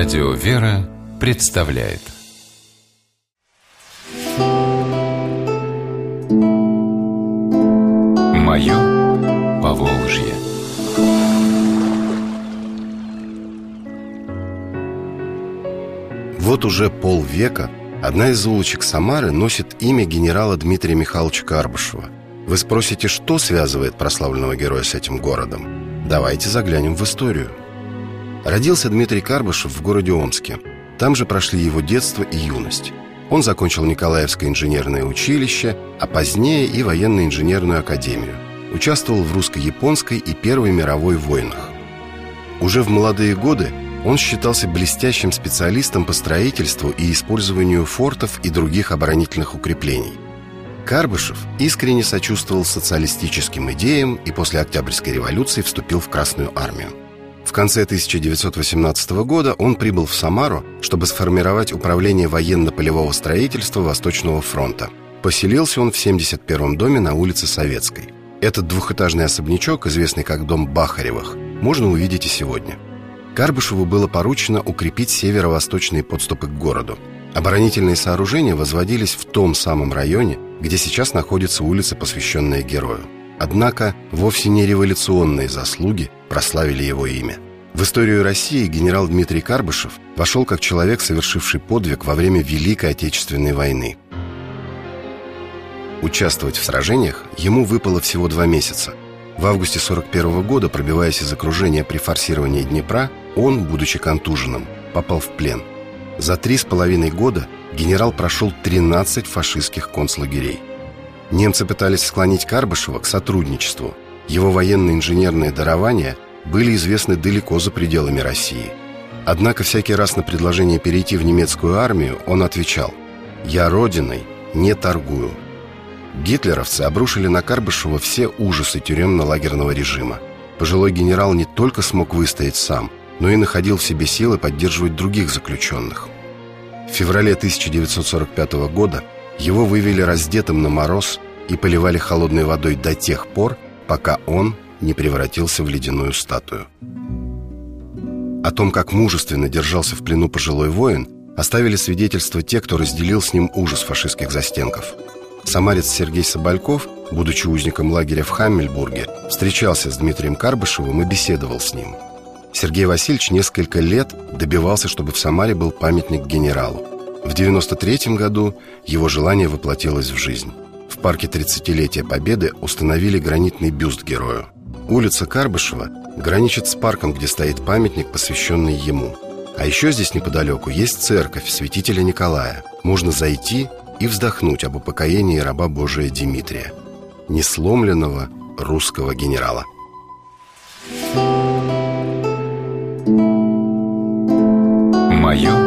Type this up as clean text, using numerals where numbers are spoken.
Радио «Вера» представляет «Мое Поволжье». Вот уже полвека одна из улочек Самары носит имя генерала Дмитрия Михайловича Карбышева. Вы спросите, что связывает прославленного героя с этим городом? Давайте заглянем в историю. Родился Дмитрий Карбышев в городе Омске. Там же прошли его детство и юность. Он закончил Николаевское инженерное училище, а позднее и военно-инженерную академию. Участвовал в русско-японской и Первой мировой войнах. Уже в молодые годы он считался блестящим специалистом по строительству и использованию фортов и других оборонительных укреплений. Карбышев искренне сочувствовал социалистическим идеям и после Октябрьской революции вступил в Красную армию. В конце 1918 года он прибыл в Самару, чтобы сформировать управление военно-полевого строительства Восточного фронта. Поселился он в 71-м доме на улице Советской. Этот двухэтажный особнячок, известный как дом Бахаревых, можно увидеть и сегодня. Карбышеву было поручено укрепить северо-восточные подступы к городу. Оборонительные сооружения возводились в том самом районе, где сейчас находится улица, посвященная герою. Однако вовсе не революционные заслуги прославили его имя. В историю России генерал Дмитрий Карбышев вошел как человек, совершивший подвиг во время Великой Отечественной войны. Участвовать в сражениях ему выпало всего 2 месяца. В августе 1941 года, пробиваясь из окружения при форсировании Днепра, он, будучи контуженным, попал в плен. За 3,5 года генерал прошел 13 фашистских концлагерей. Немцы пытались склонить Карбышева к сотрудничеству. Его военно-инженерные дарования были известны далеко за пределами России. Однако всякий раз на предложение перейти в немецкую армию он отвечал: «Я родиной не торгую». Гитлеровцы обрушили на Карбышева все ужасы тюремно-лагерного режима. Пожилой генерал не только смог выстоять сам, но и находил в себе силы поддерживать других заключенных. В феврале 1945 года его вывели раздетым на мороз и поливали холодной водой до тех пор, пока он не превратился в ледяную статую. О том, как мужественно держался в плену пожилой воин, оставили свидетельство те, кто разделил с ним ужас фашистских застенков. Самарец Сергей Собольков, будучи узником лагеря в Хаммельбурге, встречался с Дмитрием Карбышевым и беседовал с ним. Сергей Васильевич несколько лет добивался, чтобы в Самаре был памятник генералу. В 1993 году его желание воплотилось в жизнь. В парке 30-летия Победы установили гранитный бюст герою. Улица Карбышева граничит с парком, где стоит памятник, посвященный ему. А еще здесь неподалеку есть церковь святителя Николая. Можно зайти и вздохнуть об упокоении раба Божия Дмитрия, несломленного русского генерала. «Мое